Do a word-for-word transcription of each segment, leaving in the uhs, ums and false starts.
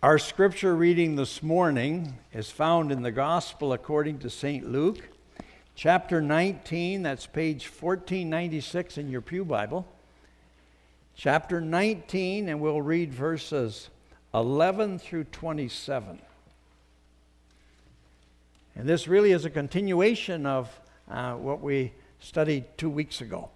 Our scripture reading this morning is found in the Gospel according to Saint Luke, chapter nineteen, that's page fourteen ninety-six in your Pew Bible. Chapter nineteen, and we'll read verses eleven through twenty-seven. And this really is a continuation of uh, what we studied two weeks ago.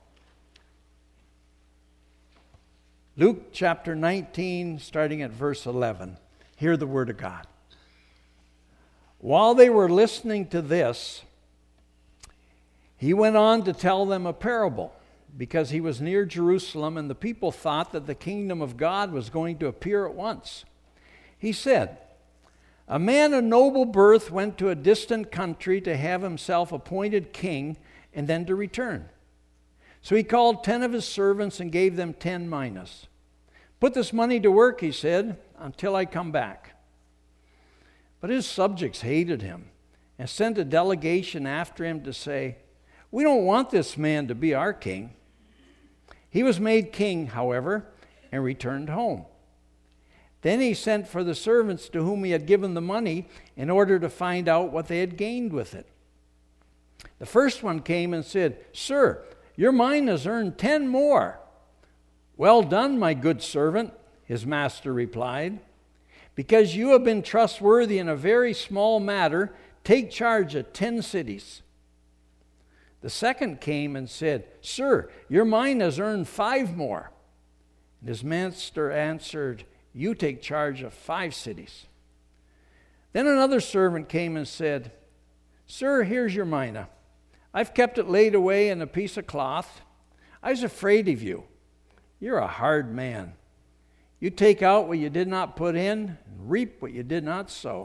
Luke chapter nineteen, starting at verse eleven. Hear the word of God. While they were listening to this, he went on to tell them a parable, because he was near Jerusalem and the people thought that the kingdom of God was going to appear at once. He said, "A man of noble birth went to a distant country to have himself appointed king and then to return. So he called ten of his servants and gave them ten minas. 'Put this money to work,' he said, 'until I come back.' But his subjects hated him and sent a delegation after him to say, 'We don't want this man to be our king.' He was made king, however, and returned home. Then he sent for the servants to whom he had given the money in order to find out what they had gained with it. The first one came and said, 'Sir, your mine has earned ten more.' 'Well done, my good servant,' his master replied. 'Because you have been trustworthy in a very small matter, take charge of ten cities.' The second came and said, 'Sir, your mine has earned five more.' And his master answered, 'You take charge of five cities.' Then another servant came and said, 'Sir, here's your mina. I've kept it laid away in a piece of cloth. I was afraid of you. You're a hard man. You take out what you did not put in and reap what you did not sow.'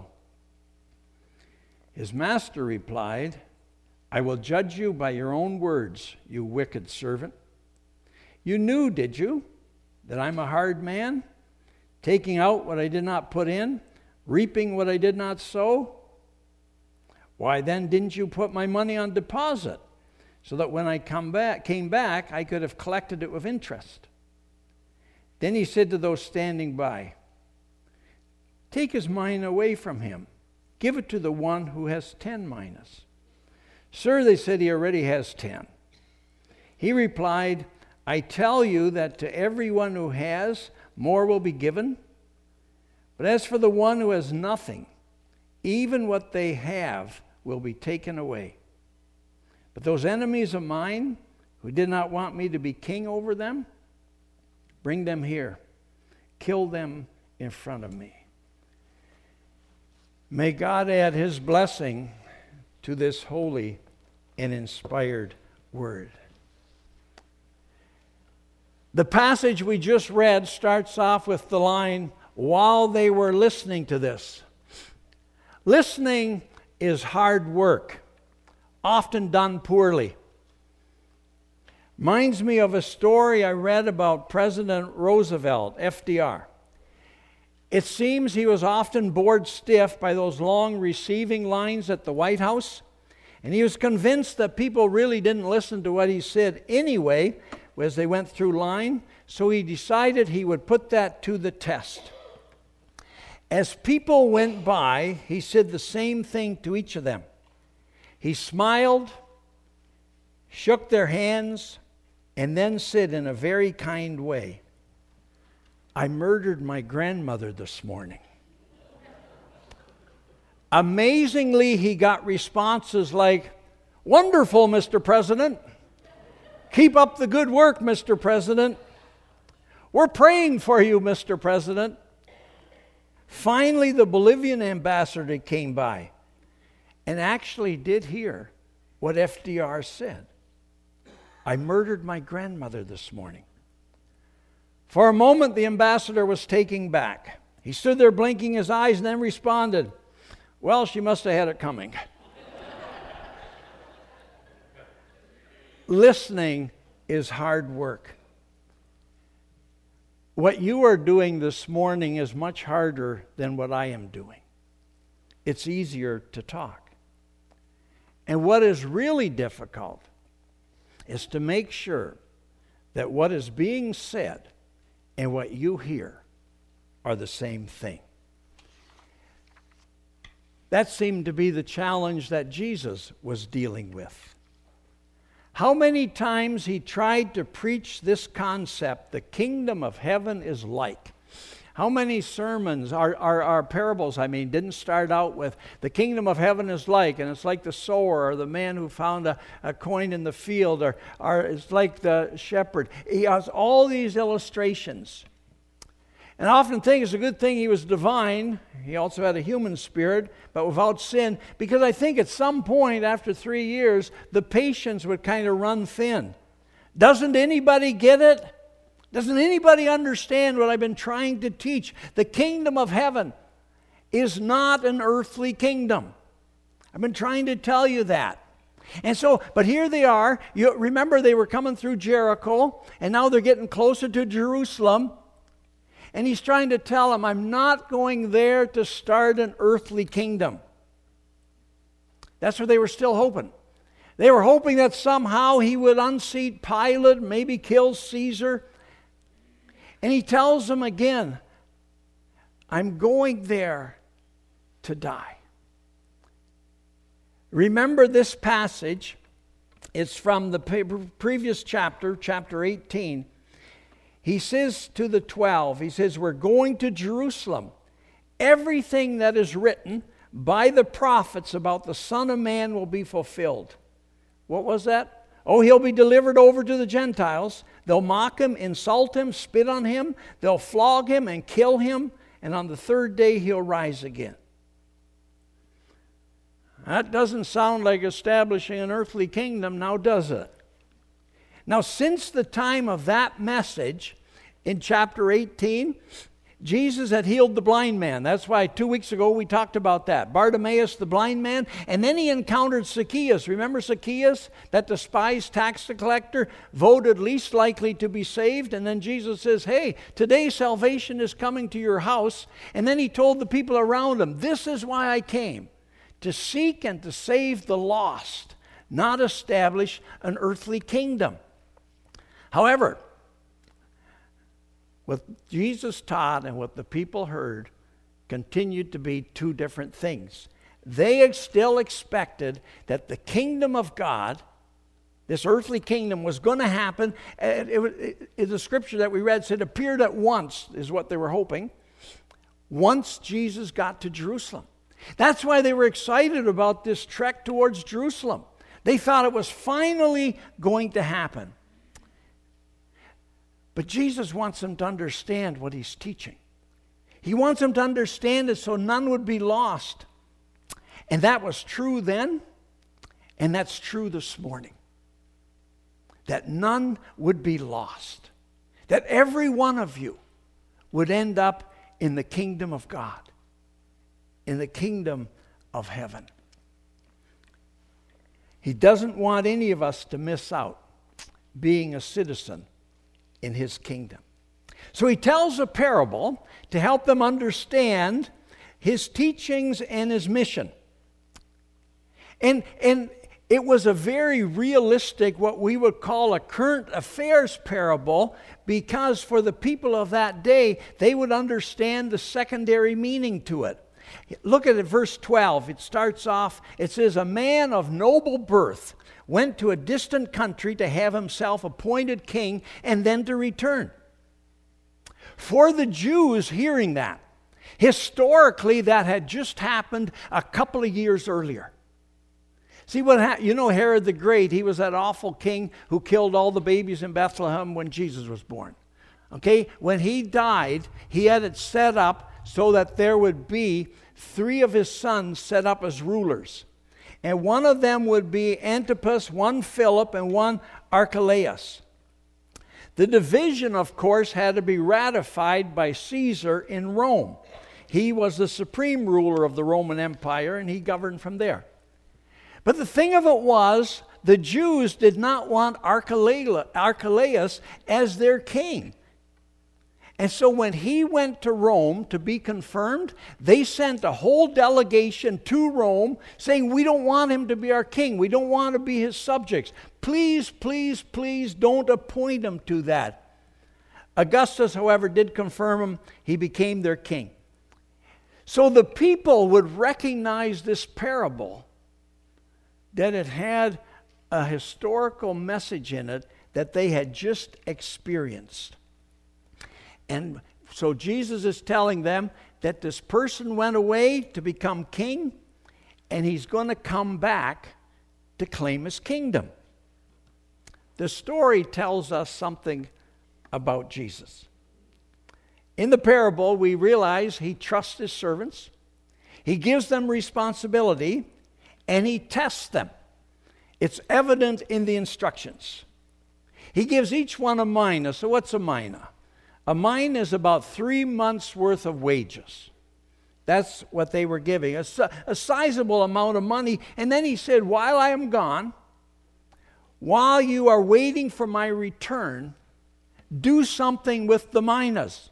His master replied, 'I will judge you by your own words, you wicked servant. You knew, did you, that I'm a hard man, taking out what I did not put in, reaping what I did not sow? Why then didn't you put my money on deposit, so that when I come back, came back, I could have collected it with interest?' Then he said to those standing by, 'Take his mine away from him. Give it to the one who has ten minas.' 'Sir,' they said, 'he already has ten.' He replied, 'I tell you that to everyone who has, more will be given. But as for the one who has nothing, even what they have will be taken away. But those enemies of mine who did not want me to be king over them, bring them here. Kill them in front of me.'" May God add his blessing to this holy and inspired word. The passage we just read starts off with the line, "while they were listening to this." Listening is hard work, often done poorly. Reminds me of a story I read about President Roosevelt, F D R. It seems he was often bored stiff by those long receiving lines at the White House, and he was convinced that people really didn't listen to what he said anyway as they went through line, so he decided he would put that to the test. As people went by, he said the same thing to each of them. He smiled, shook their hands, and then said in a very kind way, "I murdered my grandmother this morning." Amazingly, he got responses like, "Wonderful, Mister President. Keep up the good work, Mister President. We're praying for you, Mister President." Finally, the Bolivian ambassador came by and actually did hear what F D R said. "I murdered my grandmother this morning." For a moment, the ambassador was taken back. He stood there blinking his eyes and then responded, "Well, she must have had it coming." Listening is hard work. What you are doing this morning is much harder than what I am doing. It's easier to talk. And what is really difficult is to make sure that what is being said and what you hear are the same thing. That seemed to be the challenge that Jesus was dealing with. How many times he tried to preach this concept, the kingdom of heaven is like. How many sermons, our, our, our parables, I mean, didn't start out with the kingdom of heaven is like, and it's like the sower or the man who found a, a coin in the field, or, or it's like the shepherd. He has all these illustrations. And I often think it's a good thing he was divine. He also had a human spirit, but without sin, because I think at some point after three years, the patience would kind of run thin. Doesn't anybody get it? Doesn't anybody understand what I've been trying to teach? The kingdom of heaven is not an earthly kingdom. I've been trying to tell you that. And so, but here they are. You remember they were coming through Jericho, and now they're getting closer to Jerusalem. And he's trying to tell them, I'm not going there to start an earthly kingdom. That's what they were still hoping. They were hoping that somehow he would unseat Pilate, maybe kill Caesar. And he tells them again, I'm going there to die. Remember this passage. It's from the previous chapter, chapter eighteen. He says to the twelve, he says, we're going to Jerusalem. Everything that is written by the prophets about the Son of Man will be fulfilled. What was that? Oh, he'll be delivered over to the Gentiles. They'll mock him, insult him, spit on him. They'll flog him and kill him. And on the third day, he'll rise again. That doesn't sound like establishing an earthly kingdom, now does it? Now, since the time of that message in chapter eighteen, Jesus had healed the blind man. That's why two weeks ago we talked about that. Bartimaeus, the blind man. And then he encountered Zacchaeus. Remember Zacchaeus, that despised tax collector, voted least likely to be saved? And then Jesus says, hey, today salvation is coming to your house. And then he told the people around him, this is why I came, to seek and to save the lost, not establish an earthly kingdom. However, what Jesus taught and what the people heard continued to be two different things. They still expected that the kingdom of God, this earthly kingdom, was going to happen. It, it, it, the scripture that we read said appeared at once, is what they were hoping, once Jesus got to Jerusalem. That's why they were excited about this trek towards Jerusalem. They thought it was finally going to happen. But Jesus wants them to understand what he's teaching. He wants them to understand it so none would be lost. And that was true then, and that's true this morning. That none would be lost. That every one of you would end up in the kingdom of God, in the kingdom of heaven. He doesn't want any of us to miss out being a citizen in his kingdom. So he tells a parable to help them understand his teachings and his mission. And, and it was a very realistic, what we would call a current affairs parable, because for the people of that day, they would understand the secondary meaning to it. Look at it, verse twelve. It starts off, it says, a man of noble birth went to a distant country to have himself appointed king and then to return. For the Jews hearing that, historically that had just happened a couple of years earlier. See what happened? You know Herod the Great, he was that awful king who killed all the babies in Bethlehem when Jesus was born. Okay, when he died, he had it set up so that there would be three of his sons set up as rulers. And one of them would be Antipas, one Philip, and one Archelaus. The division, of course, had to be ratified by Caesar in Rome. He was the supreme ruler of the Roman Empire, and he governed from there. But the thing of it was, the Jews did not want Archelaus as their king. And so when he went to Rome to be confirmed, they sent a whole delegation to Rome saying, we don't want him to be our king. We don't want to be his subjects. Please, please, please don't appoint him to that. Augustus, however, did confirm him. He became their king. So the people would recognize this parable, that it had a historical message in it that they had just experienced. And so Jesus is telling them that this person went away to become king, and he's going to come back to claim his kingdom. The story tells us something about Jesus. In the parable, we realize he trusts his servants, he gives them responsibility, and he tests them. It's evident in the instructions. He gives each one a mina. So what's a mina? A mina is about three months' worth of wages. That's what they were giving, a, a sizable amount of money. And then he said, while I am gone, while you are waiting for my return, do something with the minas.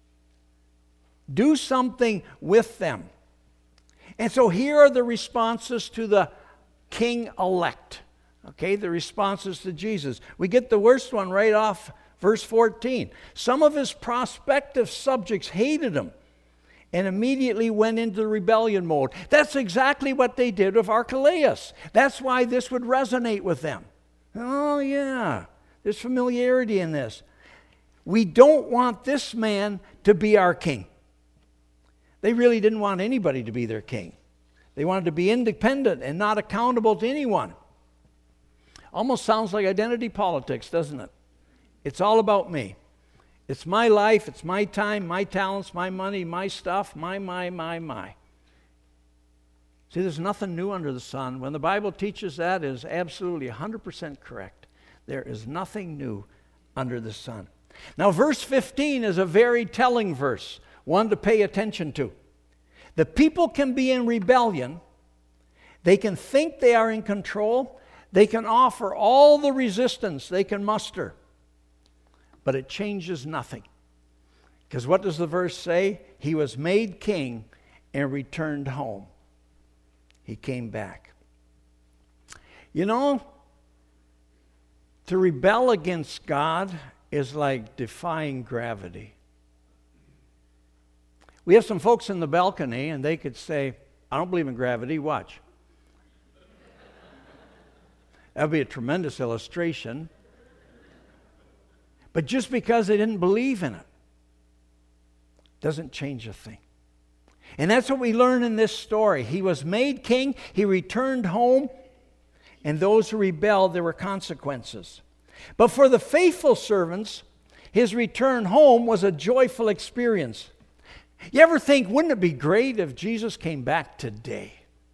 Do something with them. And so here are the responses to the king-elect. Okay, the responses to Jesus. We get the worst one right off verse fourteen. Some of his prospective subjects hated him and immediately went into rebellion mode. That's exactly what they did with Archelaus. That's why this would resonate with them. Oh yeah, there's familiarity in this. We don't want this man to be our king. They really didn't want anybody to be their king. They wanted to be independent and not accountable to anyone. Almost sounds like identity politics, doesn't it? It's all about me. It's my life, it's my time, my talents, my money, my stuff, my, my, my, my. See, there's nothing new under the sun. When the Bible teaches that, it is absolutely one hundred percent correct. There is nothing new under the sun. Now, verse fifteen is a very telling verse, one to pay attention to. The people can be in rebellion. They can think they are in control. They can offer all the resistance they can muster. But it changes nothing. Because what does the verse say? He was made king and returned home. He came back. You know, to rebel against God is like defying gravity. We have some folks in the balcony, and they could say, I don't believe in gravity, watch. That would be a tremendous illustration. But just because they didn't believe in it doesn't change a thing. And that's what we learn in this story. He was made king, he returned home, and those who rebelled, there were consequences. But for the faithful servants, his return home was a joyful experience. You ever think, wouldn't it be great if Jesus came back today?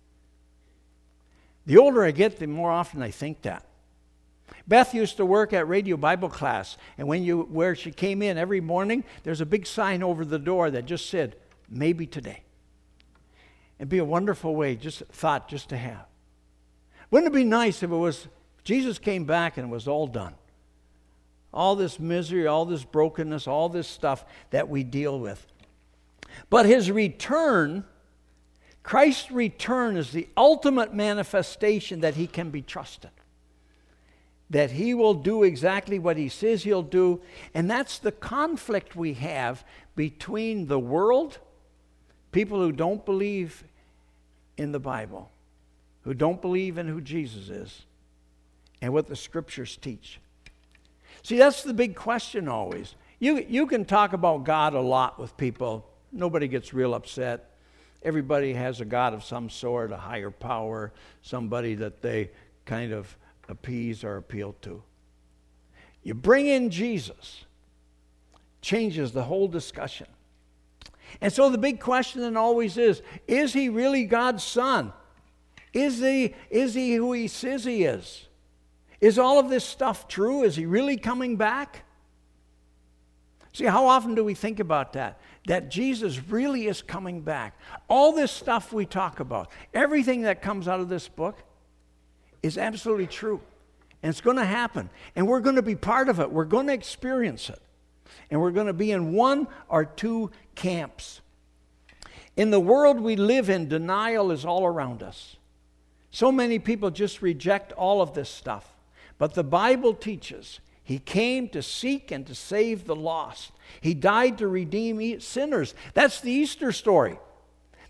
The older I get, the more often I think that. Beth used to work at Radio Bible Class, and when you where she came in every morning, there's a big sign over the door that just said, maybe today. It'd be a wonderful way, just thought just to have. Wouldn't it be nice if it was, Jesus came back and it was all done? All this misery, all this brokenness, all this stuff that we deal with. But his return, Christ's return, is the ultimate manifestation that he can be trusted. That he will do exactly what he says he'll do. And that's the conflict we have between the world, people who don't believe in the Bible, who don't believe in who Jesus is, and what the Scriptures teach. See, that's the big question always. You, you can talk about God a lot with people. Nobody gets real upset. Everybody has a God of some sort, a higher power, somebody that they kind of appease or appeal to. You bring in Jesus, changes the whole discussion. And so the big question then always is, is he really God's son? Is he, is he who he says he is? Is all of this stuff true? Is he really coming back? See, how often do we think about that? That Jesus really is coming back. All this stuff we talk about, everything that comes out of this book is absolutely true. And it's going to happen. And we're going to be part of it. We're going to experience it. And we're going to be in one or two camps. In the world we live in, denial is all around us. So many people just reject all of this stuff. But the Bible teaches he came to seek and to save the lost. He died to redeem sinners. That's the Easter story.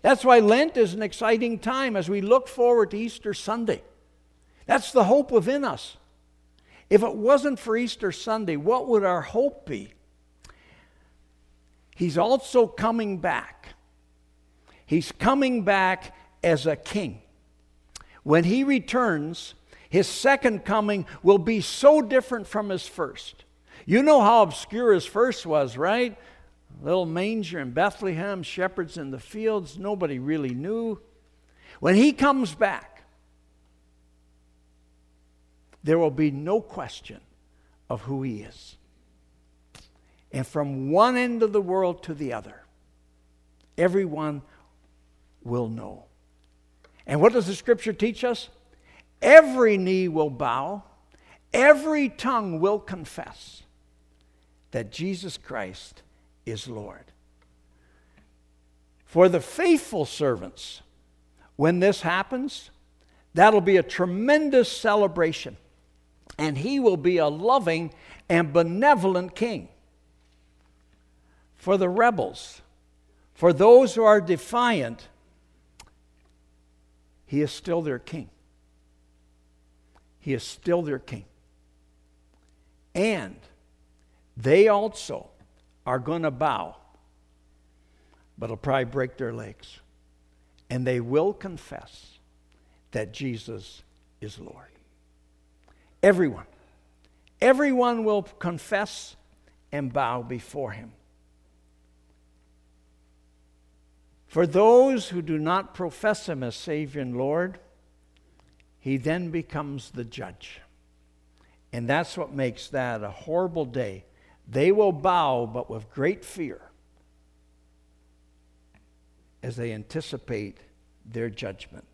That's why Lent is an exciting time as we look forward to Easter Sunday. That's the hope within us. If it wasn't for Easter Sunday, what would our hope be? He's also coming back. He's coming back as a king. When he returns, his second coming will be so different from his first. You know how obscure his first was, right? Little manger in Bethlehem, shepherds in the fields, nobody really knew. When he comes back, there will be no question of who he is. And from one end of the world to the other, everyone will know. And what does the Scripture teach us? Every knee will bow, every tongue will confess that Jesus Christ is Lord. For the faithful servants, when this happens, that'll be a tremendous celebration. And he will be a loving and benevolent king. For the rebels, for those who are defiant, he is still their king. He is still their king. And they also are going to bow, but it'll probably break their legs. And they will confess that Jesus is Lord. Everyone. Everyone will confess and bow before him. For those who do not profess him as Savior and Lord, he then becomes the judge. And that's what makes that a horrible day. They will bow, but with great fear, as they anticipate their judgment.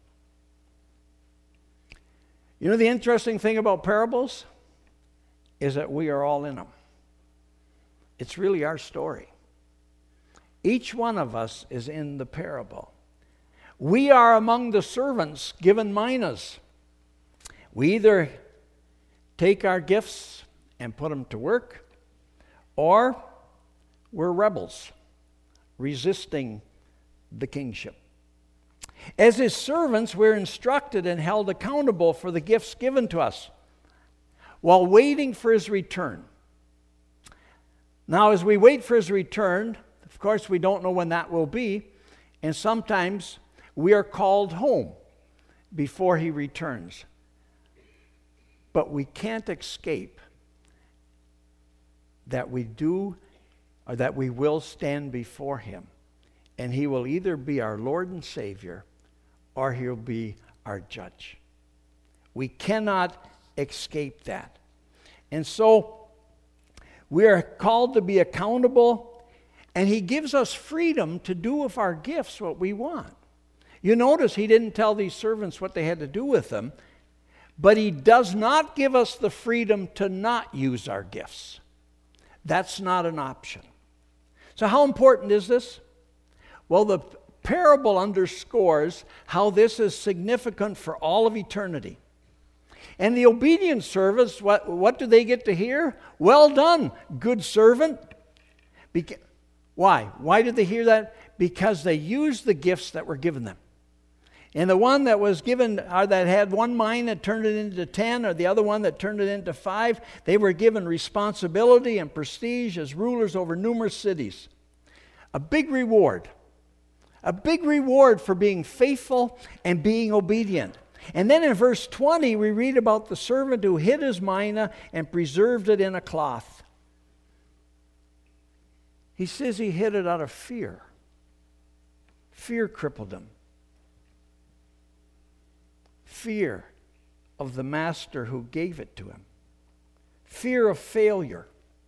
You know, the interesting thing about parables is that we are all in them. It's really our story. Each one of us is in the parable. We are among the servants given minas. We either take our gifts and put them to work, or we're rebels, resisting the kingship. As his servants, we're instructed and held accountable for the gifts given to us while waiting for his return. Now, as we wait for his return, of course, we don't know when that will be, and sometimes we are called home before he returns. But we can't escape that we do, or that we will stand before him. And he will either be our Lord and Savior, or he'll be our judge. We cannot escape that. And so, we are called to be accountable, and he gives us freedom to do with our gifts what we want. You notice he didn't tell these servants what they had to do with them, but he does not give us the freedom to not use our gifts. That's not an option. So how important is this? Well, the parable underscores how this is significant for all of eternity. And the obedient servants, what, what do they get to hear? Well done, good servant. Beca- Why? Why did they hear that? Because they used the gifts that were given them. And the one that was given, or that had one mind that turned it into ten, or the other one that turned it into five, they were given responsibility and prestige as rulers over numerous cities. A big reward. A big reward for being faithful and being obedient. And then in verse twenty, we read about the servant who hid his mina and preserved it in a cloth. He says he hid it out of fear. Fear crippled him. Fear of the master who gave it to him. Fear of failure.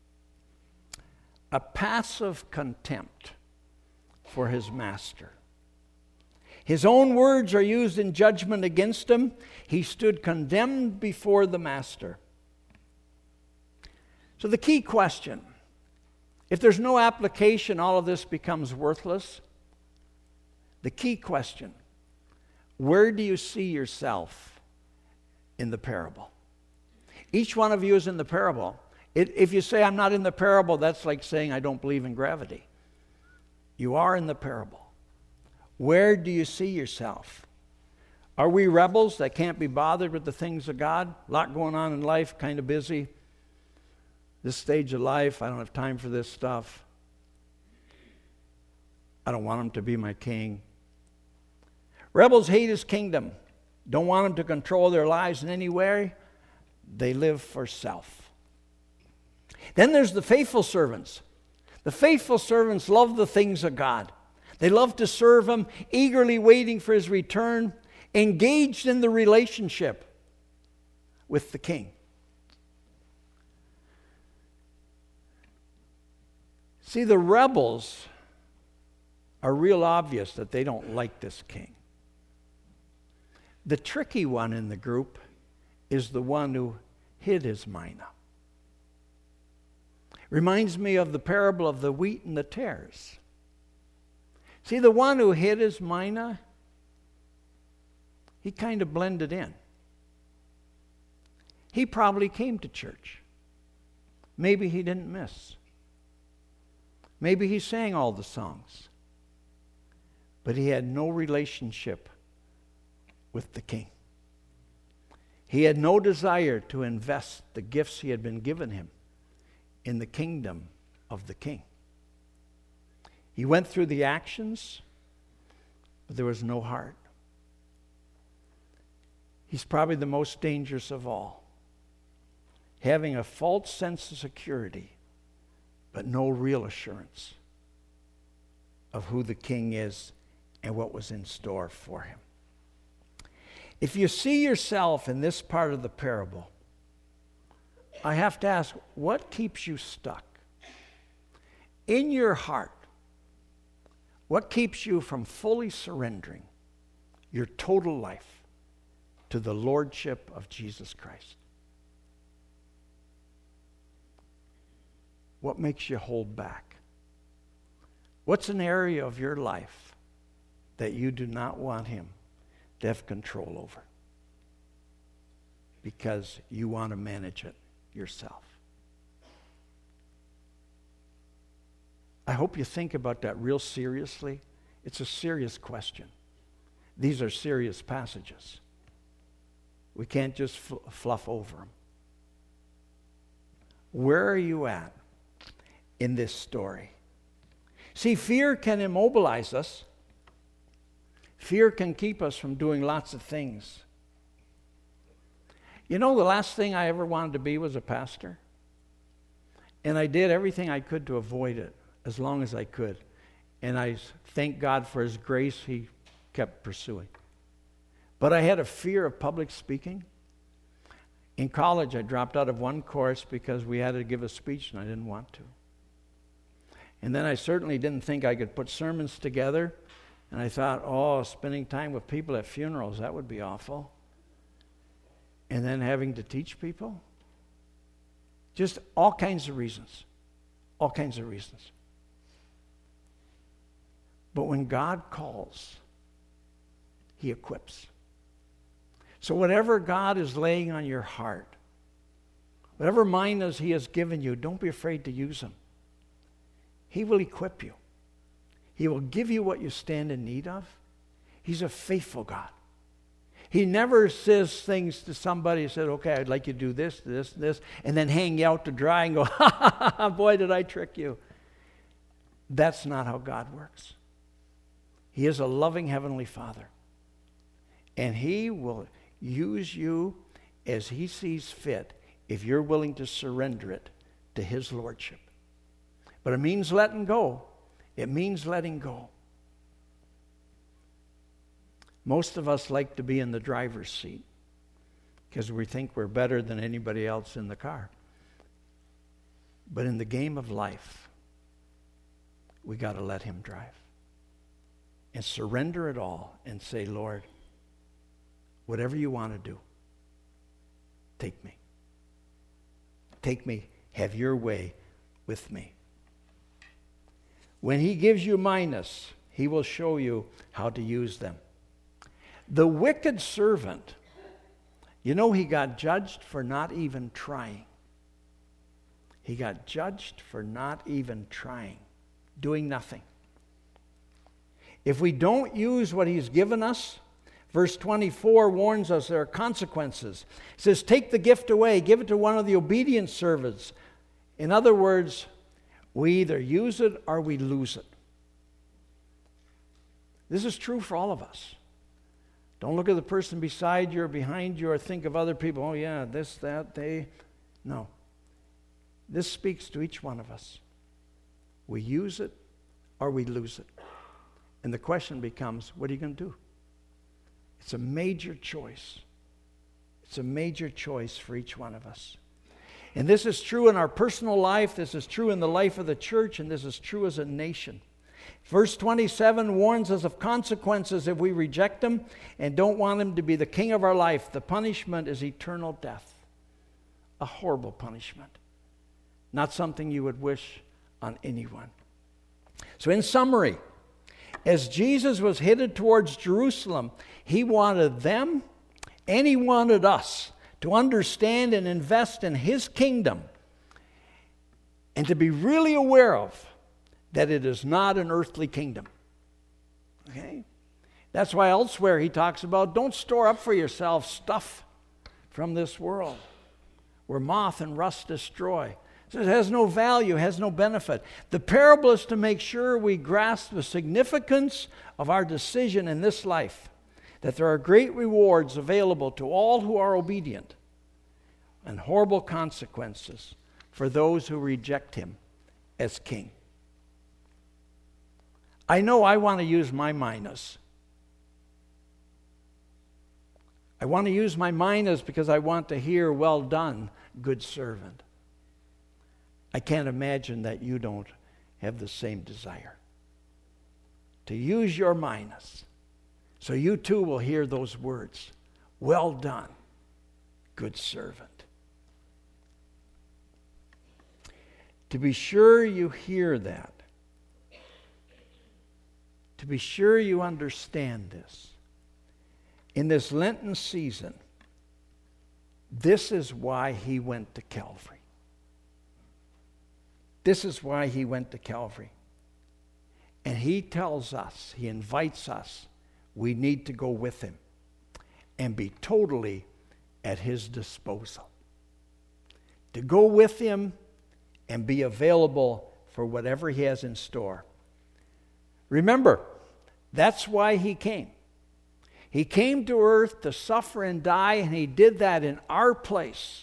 A passive contempt for his master. His own words are used in judgment against him. He stood condemned before the master. So the key question, if there's no application, all of this becomes worthless. The key question, where do you see yourself in the parable? Each one of you is in the parable. It, if you say, I'm not in the parable, that's like saying I don't believe in gravity. You are in the parable. Where do you see yourself? Are we rebels that can't be bothered with the things of God? A lot going on in life, kind of busy. This stage of life, I don't have time for this stuff. I don't want him to be my king. Rebels hate his kingdom. Don't want him to control their lives in any way. They live for self. Then there's the faithful servants. The faithful servants love the things of God. They love to serve him, eagerly waiting for his return, engaged in the relationship with the king. See, the rebels are real obvious that they don't like this king. The tricky one in the group is the one who hid his mina. Reminds me of the parable of the wheat and the tares. See, the one who hid his mina, he kind of blended in. He probably came to church. Maybe he didn't miss. Maybe he sang all the songs. But he had no relationship with the king. He had no desire to invest the gifts he had been given him in the kingdom of the king. He went through the actions, but there was no heart. He's probably the most dangerous of all. Having a false sense of security, but no real assurance of who the king is and what was in store for him. If you see yourself in this part of the parable, I have to ask, what keeps you stuck? In your heart, what keeps you from fully surrendering your total life to the lordship of Jesus Christ? What makes you hold back? What's an area of your life that you do not want him to have control over because you want to manage it yourself? I hope you think about that real seriously. It's a serious question. These are serious passages. We can't just fl- fluff over them. Where are you at in this story? See, fear can immobilize us. Fear can keep us from doing lots of things. You know, the last thing I ever wanted to be was a pastor. And I did everything I could to avoid it as long as I could. And I thank God for his grace, he kept pursuing. But I had a fear of public speaking. In college, I dropped out of one course because we had to give a speech and I didn't want to. And then I certainly didn't think I could put sermons together. And I thought, oh, spending time with people at funerals, that would be awful. And then having to teach people. Just all kinds of reasons. All kinds of reasons. But when God calls, he equips. So whatever God is laying on your heart, whatever minas he has given you, don't be afraid to use them. He will equip you. He will give you what you stand in need of. He's a faithful God. He never says things to somebody and said, okay, I'd like you to do this, this, this, and then hang you out to dry and go, ha, ha, ha, boy, did I trick you. That's not how God works. He is a loving Heavenly Father. And he will use you as he sees fit if you're willing to surrender it to his lordship. But it means letting go. It means letting go. Most of us like to be in the driver's seat because we think we're better than anybody else in the car. But in the game of life, we got to let him drive and surrender it all and say, Lord, whatever you want to do, take me. Take me. Have your way with me. When he gives you minas, he will show you how to use them. The wicked servant, you know, he got judged for not even trying. He got judged for not even trying, doing nothing. If we don't use what he's given us, verse twenty-four warns us there are consequences. It says, take the gift away, give it to one of the obedient servants. In other words, we either use it or we lose it. This is true for all of us. Don't look at the person beside you or behind you or think of other people. Oh yeah, this, that, they. No. This speaks to each one of us. We use it or we lose it. And the question becomes, what are you going to do? It's a major choice. It's a major choice for each one of us. And this is true in our personal life, this is true in the life of the church, and this is true as a nation. Verse twenty-seven warns us of consequences if we reject him and don't want him to be the king of our life. The punishment is eternal death. A horrible punishment. Not something you would wish on anyone. So in summary, as Jesus was headed towards Jerusalem, he wanted them and he wanted us to understand and invest in his kingdom and to be really aware of that it is not an earthly kingdom. Okay? That's why elsewhere he talks about don't store up for yourself stuff from this world where moth and rust destroy. So it has no value, has no benefit. The parable is to make sure we grasp the significance of our decision in this life, that there are great rewards available to all who are obedient and horrible consequences for those who reject him as king. I know I want to use my minas. I want to use my minas because I want to hear, well done, good servant. I can't imagine that you don't have the same desire to use your minas so you too will hear those words, well done, good servant. To be sure you hear that, to be sure you understand this, in this Lenten season, this is why he went to Calvary. This is why he went to Calvary. And he tells us, he invites us, we need to go with him and be totally at his disposal. To go with him and be available for whatever he has in store. Remember, that's why he came. He came to earth to suffer and die, and he did that in our place.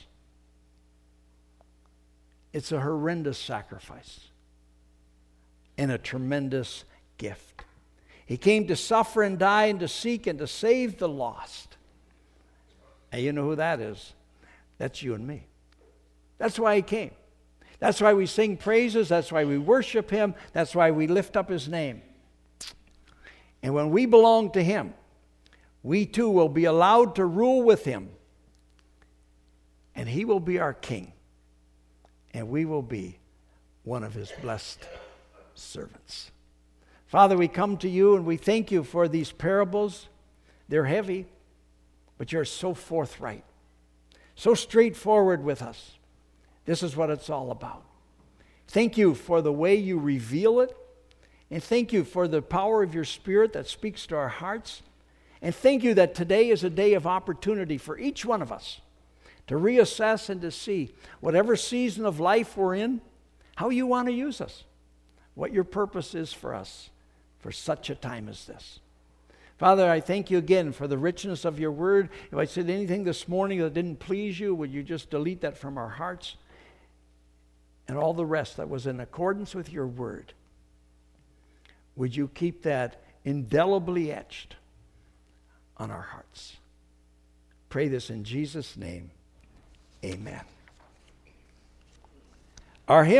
It's a horrendous sacrifice and a tremendous gift. He came to suffer and die and to seek and to save the lost. And you know who that is? That's you and me. That's why he came. That's why we sing praises. That's why we worship him. That's why we lift up his name. And when we belong to him, we too will be allowed to rule with him. And he will be our king. And we will be one of his blessed servants. Father, we come to you and we thank you for these parables. They're heavy, but you're so forthright, so straightforward with us. This is what it's all about. Thank you for the way you reveal it. And thank you for the power of your Spirit that speaks to our hearts. And thank you that today is a day of opportunity for each one of us to reassess and to see whatever season of life we're in, how you want to use us, what your purpose is for us for such a time as this. Father, I thank you again for the richness of your word. If I said anything this morning that didn't please you, would you just delete that from our hearts? And all the rest that was in accordance with your word, would you keep that indelibly etched on our hearts? Pray this in Jesus' name. Amen. Our hymn